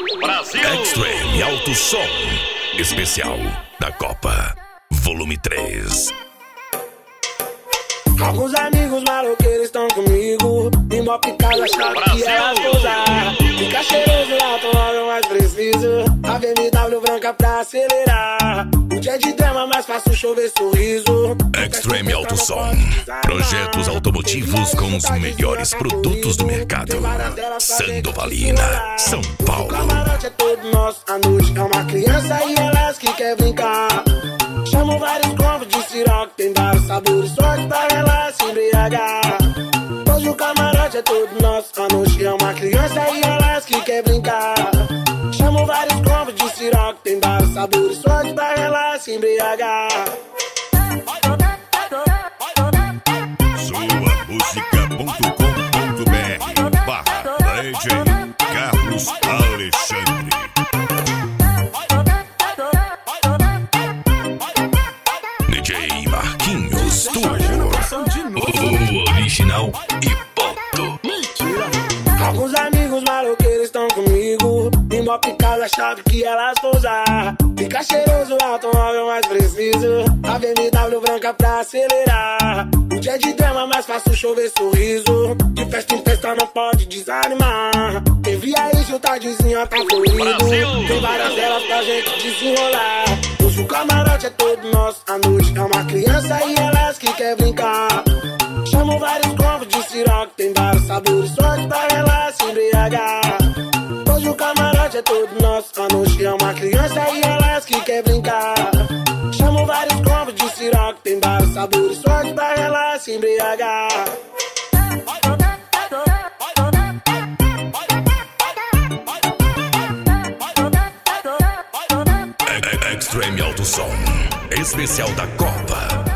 Brasil! Extreme Alto Som. Especial da Copa. Volume 3. Alguns amigos maloqueiros estão comigo. E mó picada achava que era coisa. Fica cheiroso lá, tomando mais preciso. A BMW branca pra acelerar. O dia de drama, mais fácil chover sorriso. Extreme Alto Som. Projetos automotivos com os melhores produtos do mercado. Sandovalina, São Paulo. O camarote é todo nosso. A noite é uma criança e elas que quer brincar. Chamo vários combos de siroque. Tem vários sabores, sorte pra ela se embriagar. Hoje o camarote é todo nosso. A noite é uma criança e elas que quer brincar. Chamo vários combos de siroque. Tem vários sabores, sorte pra ela se embriagar. Suamusica.com.br/DJ Carlos Alexandre. DJ Marquinhos Tour. O original e ponto. Alguns amigos maloqueiros estão comigo. E mó picada chave que elas vão usar. Fica cheiroso o automóvel mais preciso. A BMW branca pra acelerar. O dia de drama, mais fácil chover sorriso. De festa em festa não pode desanimar. Quem via isso, o tardezinha tá florido. Tem várias delas pra gente desenrolar. Hoje o camarote é todo nosso. A noite é uma criança e elas que quer brincar. Chamo vários combos de siroque. Tem vários sabores, sorte pra ela se embriagar. Hoje o camarote é todo nosso. A noite é uma criança e elas que quer brincar. Chamo vários combos de siroque. Tem vários sabores, sorte pra ela se embriagar. Extreme Alto Som. Especial da Copa.